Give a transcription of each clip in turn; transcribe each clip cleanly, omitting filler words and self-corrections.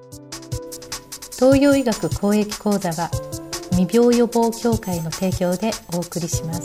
東洋医学公益講座は未病予防協会の提供でお送りします。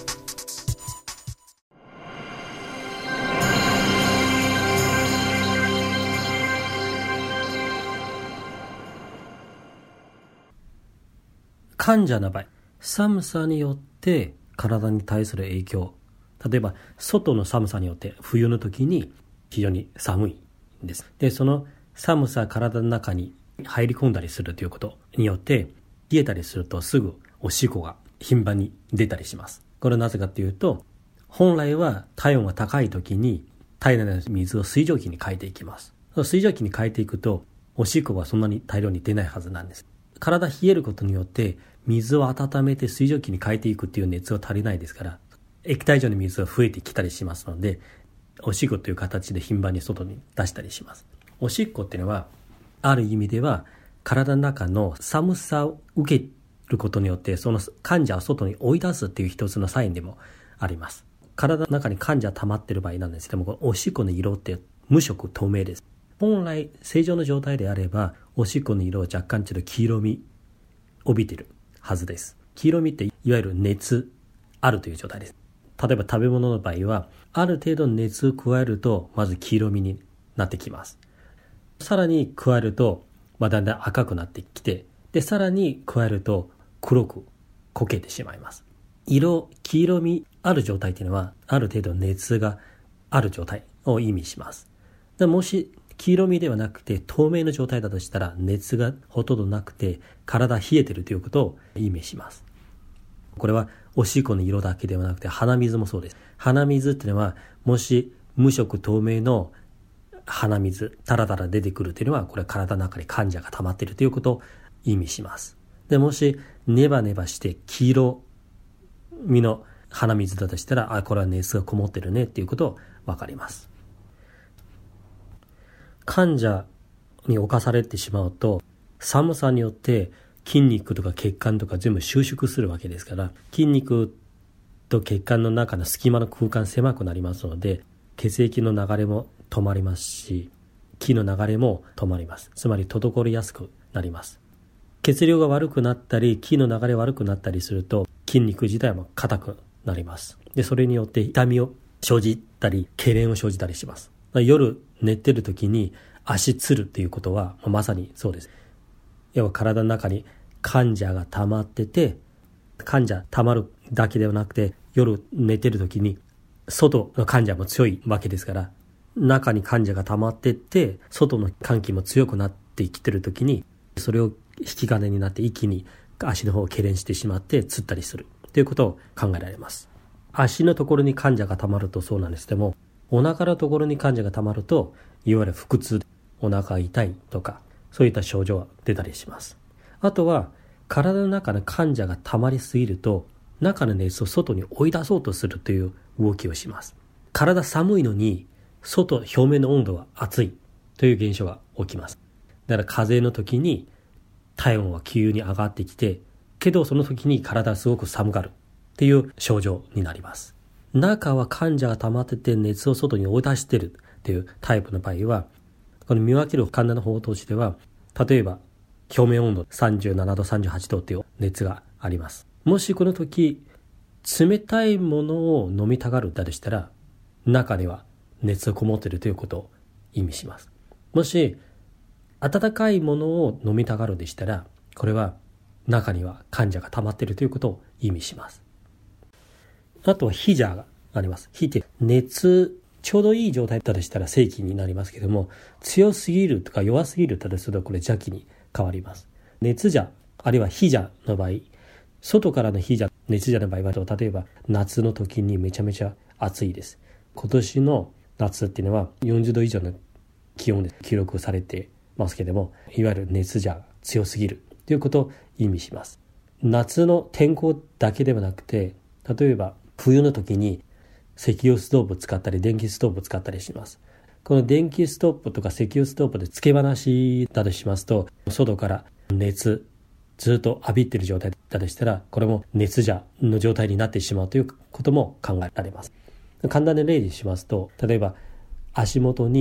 患者の場合、寒さによって体に対する影響、例えば外の寒さによって冬の時に非常に寒いんです。で、その寒さ体の中に入り込んだりするということによって冷えたりするとすぐおしっこが頻繁に出たりします。これはなぜかというと、本来は体温が高い時に体内の水を水蒸気に変えていきます。水蒸気に変えていくとおしっこはそんなに大量に出ないはずなんです。体冷えることによって水を温めて水蒸気に変えていくっていう熱は足りないですから、液体状の水が増えてきたりしますので、おしっこという形で頻繁に外に出したりします。おしっこっていうのはある意味では体の中の寒さを受けることによってその患者を外に追い出すっていう一つのサインでもあります。体の中に患者が溜まっている場合なんですけども、おしっこの色って無色透明です。本来正常の状態であればおしっこの色は若干ちょっと黄色み帯びているはずです。黄色みっていわゆる熱あるという状態です。例えば食べ物の場合はある程度熱を加えるとまず黄色みになってきます。さらに加えるとだんだん赤くなってきて、でさらに加えると黒く焦げてしまいます。黄色みある状態というのはある程度熱がある状態を意味します。でもし黄色みではなくて透明の状態だとしたら熱がほとんどなくて体冷えているということを意味します。これはおしっこの色だけではなくて鼻水もそうです。鼻水っていうのはもし無色透明の鼻水タラタラ出てくるというのはこれは体の中に患者が溜まっているということを意味します。でもしネバネバして黄色みの鼻水だとしたらこれは熱がこもってるねっていうことを分かります。患者に侵されてしまうと寒さによって筋肉とか血管とか全部収縮するわけですから、筋肉と血管の中の隙間の空間狭くなりますので血液の流れも止まりますし気の流れも止まります。つまり滞りやすくなります。血流が悪くなったり気の流れ悪くなったりすると筋肉自体も硬くなります。でそれによって痛みを生じたり痙攣を生じたりします。夜寝てる時に足つるっていうことはまさにそうです。要は体の中に患者が溜まってて、患者溜まるだけではなくて夜寝てる時に外の患者も強いわけですから、中に患者が溜まってって外の換気も強くなってきてる時にそれを引き金になって一気に足の方を痙攣してしまってつったりするということを考えられます。足のところに患者が溜まるとそうなんですけども、お腹のところに患者が溜まるといわゆる腹痛、お腹痛いとかそういった症状が出たりします。あとは体の中の患者が溜まりすぎると中の熱を外に追い出そうとするという動きをします。体寒いのに表面の温度は暑いという現象が起きます。だから風邪の時に体温は急に上がってきて、けどその時に体がすごく寒がるっていう症状になります。中は患者が溜まってて熱を外に追い出しているっていうタイプの場合は、この見分ける簡単な方法としては、例えば表面温度37度38度っていう熱があります。もしこの時冷たいものを飲みたがるだとしたら中には熱がこもっているということを意味します。もし温かいものを飲みたがるでしたらこれは中には患者が溜まっているということを意味します。あとはヒジャーがあります。ヒって熱ちょうどいい状態だとしたら正気になりますけども、強すぎるとか弱すぎるだとするとこれ邪気に変わります。熱邪あるいは火邪の場合、外からの火邪熱邪の場合は例えば夏の時にめちゃめちゃ暑いです。今年の夏っていうのは40度以上の気温で記録されてますけども、いわゆる熱邪が強すぎるということを意味します。夏の天候だけではなくて、例えば冬の時に石油ストーブを使ったり電気ストーブを使ったりします。この電気ストーブとか石油ストーブでつけ放しだとしますと、外から熱ずっと浴びている状態だとしたら、これも熱邪の状態になってしまうということも考えられます。簡単な例にしますと、例えば足元に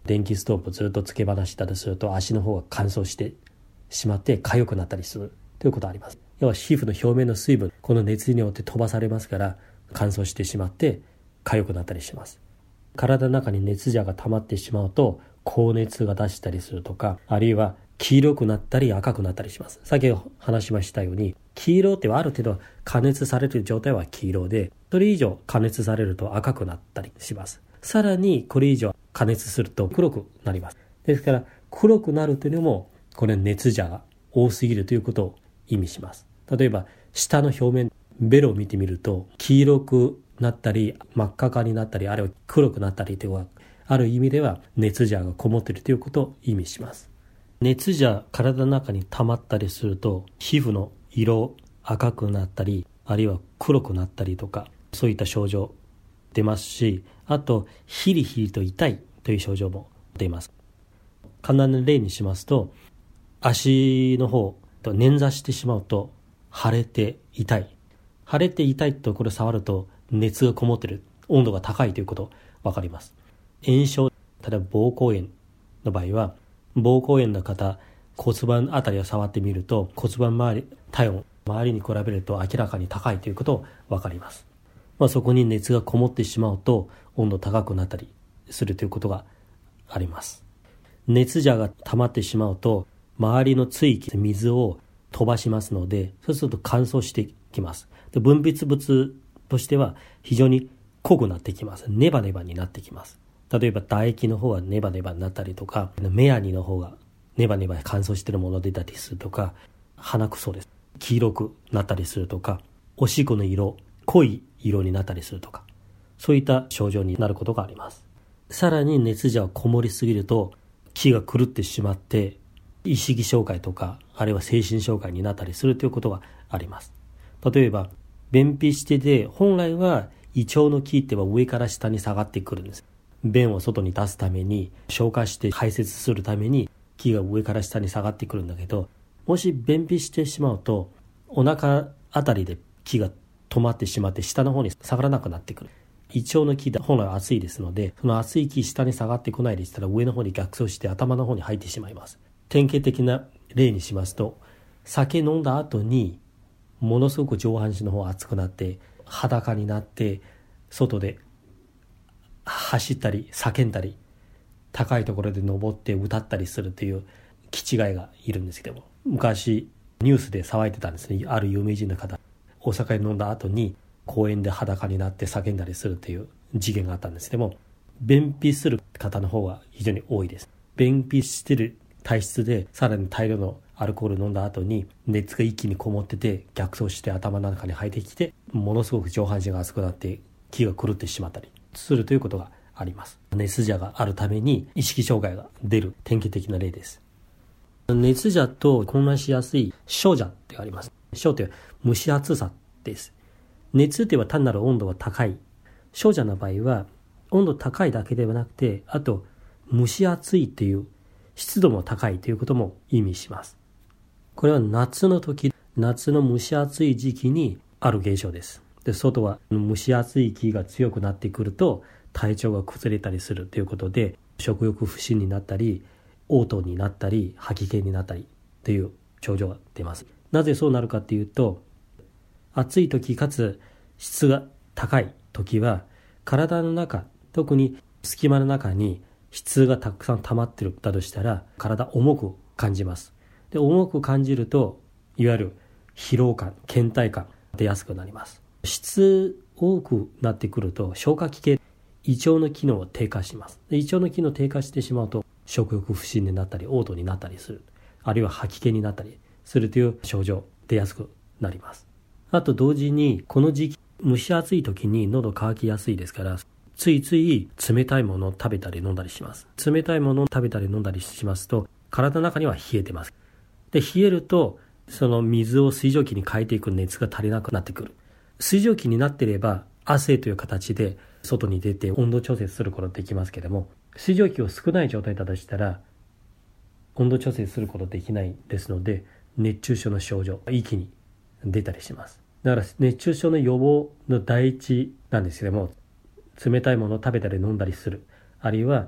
電気ストーブをずっとつけ放したりすると足の方が乾燥してしまって痒くなったりするということがあります。要は皮膚の表面の水分、この熱によって飛ばされますから乾燥してしまって痒くなったりします。体の中に熱邪が溜まってしまうと高熱が出したりするとか、あるいは黄色くなったり赤くなったりします。先ほど話しましたように、黄色ってはある程度加熱されている状態は黄色で、それ以上加熱されると赤くなったりします。さらにこれ以上加熱すると黒くなります。ですから黒くなるというのもこれ熱邪が多すぎるということを意味します。例えば舌の表面、ベロを見てみると黄色くなったり真っ赤になったり、あるいは黒くなったりというのは、ある意味では熱邪がこもっているということを意味します。熱邪、体の中に溜まったりすると皮膚の色赤くなったり、あるいは黒くなったりとか、そういった症状出ますし、あとヒリヒリと痛いという症状も出ます。簡単な例にしますと、足の方と捻挫してしまうと腫れて痛い。腫れて痛いとこれ触ると熱がこもっている、温度が高いということわかります。炎症、例えば膀胱炎の場合は、膀胱炎の方、骨盤あたりを触ってみると骨盤周り、体温、周りに比べると明らかに高いということわかります。そこに熱がこもってしまうと温度高くなったりするということがあります。熱邪が溜まってしまうと周りの津域、水を飛ばしますので、そうすると乾燥してきます。で、分泌物としては非常に濃くなってきます。ネバネバになってきます。例えば唾液の方がネバネバになったりとか、目やにの方がネバネバ乾燥しているものが出たりするとか、鼻くそです。黄色くなったりするとか、おしっこの色、濃い色になったりするとか、そういった症状になることがあります。さらに熱邪がこもりすぎると気が狂ってしまって意識障害とか、あるいは精神障害になったりするということがあります。例えば便秘してて、本来は胃腸の気っては上から下に下がってくるんです。便を外に出すために、消化して排泄するために気が上から下に下がってくるんだけど、もし便秘してしまうとお腹あたりで気が止まってしまって下の方に下がらなくなってくる。胃腸の気って本来は熱いですので、その熱い気下に下がってこないでしたら上の方に逆走して頭の方に入ってしまいます。典型的な例にしますと、酒飲んだ後にものすごく上半身の方が熱くなって裸になって外で走ったり叫んだり高いところで登って歌ったりするという気違いがいるんですけども、昔ニュースで騒いでたんですね。ある有名人の方、お酒飲んだ後に公園で裸になって叫んだりするという事件があったんですけども、便秘する方の方が非常に多いです。便秘してる体質でさらに大量のアルコール飲んだ後に熱が一気にこもってて逆走して頭の中に入ってきて、ものすごく上半身が熱くなって気が狂ってしまったりするということがあります。熱邪があるために意識障害が出る典型的な例です。熱邪と混乱しやすい暑邪ってあります。暑という蒸し暑さです。熱っていうのは単なる温度が高い。暑邪の場合は温度高いだけではなくて、あと蒸し暑いっていう湿度も高いということも意味します。これは夏の時、夏の蒸し暑い時期にある現象です。で、外は蒸し暑い気が強くなってくると体調が崩れたりするということで、食欲不振になったり、嘔吐になったり、吐き気になったりという症状が出ます。なぜそうなるかというと、暑い時かつ質が高い時は体の中、特に隙間の中に質がたくさん溜まっているだとしたら体重く感じます。で、重く感じるといわゆる疲労感、倦怠感出やすくなります。質多くなってくると消化器系、胃腸の機能が低下します。で、胃腸の機能低下してしまうと食欲不振になったり嘔吐になったりする、あるいは吐き気になったりするという症状出やすくなります。あと同時にこの時期蒸し暑い時に喉乾きやすいですから、ついつい冷たいものを食べたり飲んだりします。冷たいものを食べたり飲んだりしますと体の中には冷えてます。で、冷えるとその水を水蒸気に変えていく熱が足りなくなってくる。水蒸気になっていれば汗という形で外に出て温度調節することができますけれども、水蒸気を少ない状態だとしたら温度調節することができないですので、熱中症の症状が一気に出たりします。だから熱中症の予防の第一なんですけども、冷たいものを食べたり飲んだりする、あるいは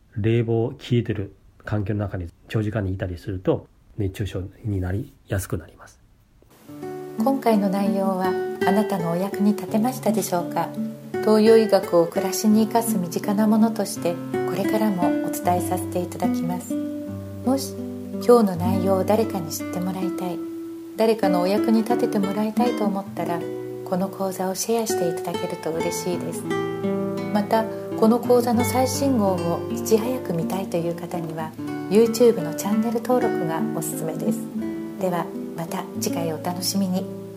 冷房を効いてる環境の中に長時間にいたりすると熱中症になりやすくなります。 今回の内容はあなたのお役に立てましたでしょうか。東洋医学を暮らしに生かす身近なものとしてこれからもお伝えさせていただきます。もし今日の内容を誰かに知ってもらいたい、誰かのお役に立ててもらいたいと思ったら、この講座をシェアしていただけると嬉しいです。またこの講座の最新号をいち早く見たいという方には YouTube のチャンネル登録がおすすめです。ではまた次回お楽しみに。